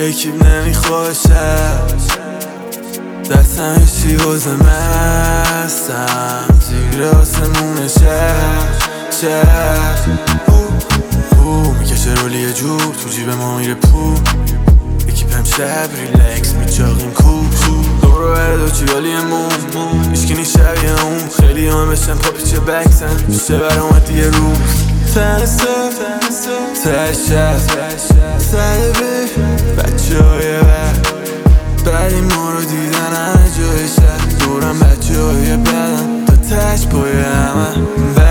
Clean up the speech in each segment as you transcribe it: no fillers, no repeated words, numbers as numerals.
اکیب نمیخوشه دستم هیچی واسه مستم زیر آسمون شهر میکشه رولی یه جور تو جیب ما میره پول اکیب امشب ریلکس میچاقیم کوش دورو بره دو چیالی مون ایشکی نی شبیه اون خیلی همه بشن پاپیچه بکسن بیشته برامد دیگه روز تنسه تشب سربه بچه های بعدی ما رو دیدن همه جای شد دورم بچه های بدن تا تش پای همه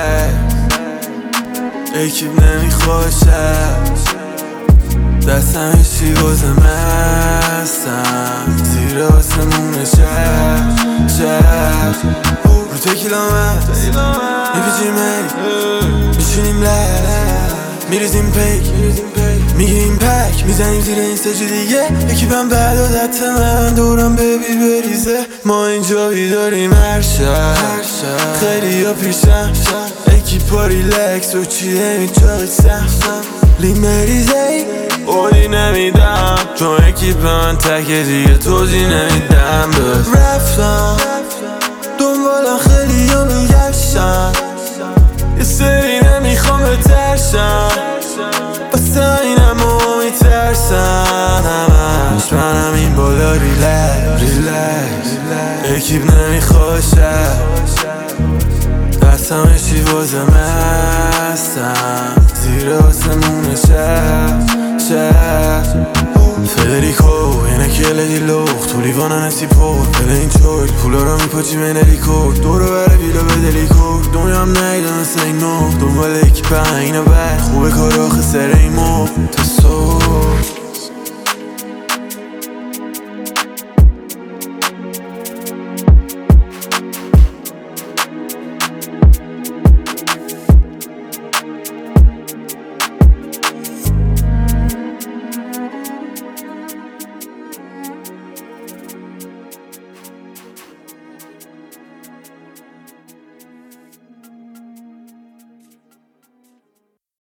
اکیب نمیخوشه دستم هیچی واسه مستم زیر آسمون شهر رو تکیلامت میپیچیم میشونیم میریزیم پیک میگیریم پک میزنیم زیر این سجی دیگه اکیبم بعد عادت من دورم ببی بریزه ما اینجا بیداریم هر شب خیلی ها پیشم اکیپا ریلکس و چیه اینجا سخم لی مریزه اولی نمیدم چون اکیپ من تکه دیگه توضیح نمیدم بس رفتم دنبالم خیلی ها میگشتم یه سری نمیخوام بترشم بسه اینم ها میترسن همش منم این بالا ریلکس اکیب نمیخوشه دستم هیچی واسه مستم زیر آسمون شهر فدریکو اینکی لدی لخت تو لیوان نسی پر بده این چویل پولا رو میپاچی من لیکورد دورو بره بیلا به دلیکورد دنیا هم نیده مثل این نو دنبال اکیپه اینو بر خوبه کار آخه سر این مو